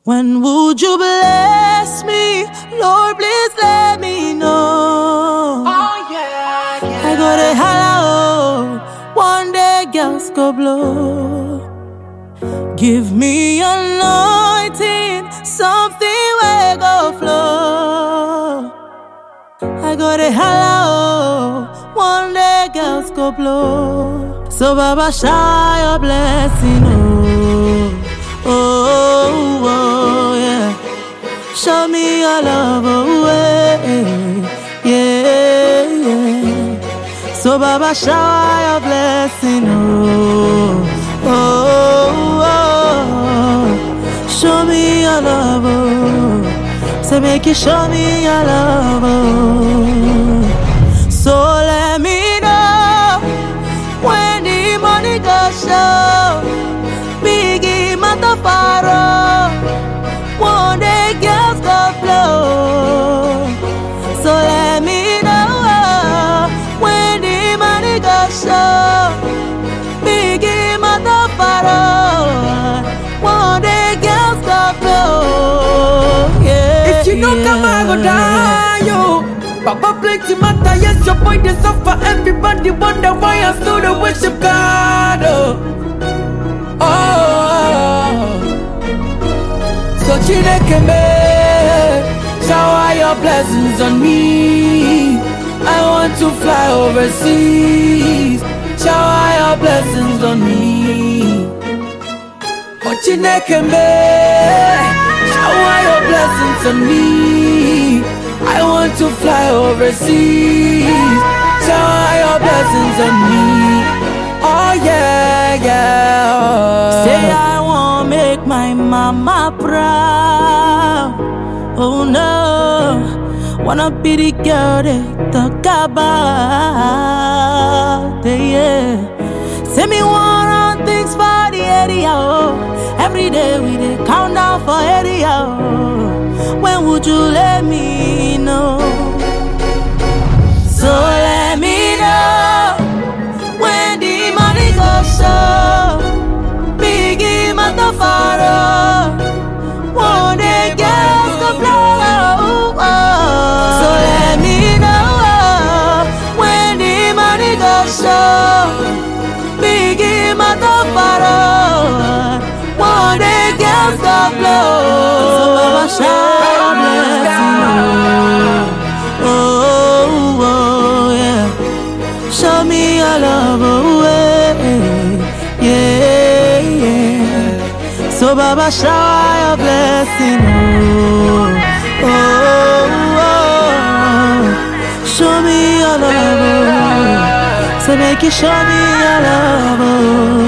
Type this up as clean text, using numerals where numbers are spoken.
When would you bless me? Lord, please let me know. Oh yeah, yeah. I go to hello, one day girls go blow. Give me anointing, something will go flow. I go to hello, one day girls go blow. So Baba, shower your blessing, oh, oh, oh, yeah. Show me your love, oh, yeah, yeah. So Baba, shower your blessing, oh, oh, oh. Show me your love, oh. So make you show me your love, oh. So let me know when the money goes show. Biggie Matafaro, one day girls go blow. So let me know when the money goes show. Biggie Matafaro, one day girls go blow. Yeah, If you don't come, I go die, yo. Papa plenty matter, yes, your boy they suffer. Everybody wonder why I still the worship God, oh. So Chineke me, shower your blessings on me. I want to fly overseas. Shower your blessings on me. Oh Chineke me, shower your blessings on me. I want to fly overseas. Shower your blessings on me. Oh yeah, yeah. Say I won't make my mama proud. Oh no, wanna be the girl they talk about. Yeah. Say me want things for the area. Oh. Every day we dey count down for area. Oh. When would you let me know? So let me know when the money goes show. Biggie Matafaro, one day girls go blow. So let me know when the money goes show. Biggie Matafaro, one day girls go blow. So Baba, shower your blessing, oh, oh, yeah. Show me your love, oh, yeah, yeah. So Baba, shower your blessing, oh, oh, oh. Show me your love, oh. So make you show me your love, oh.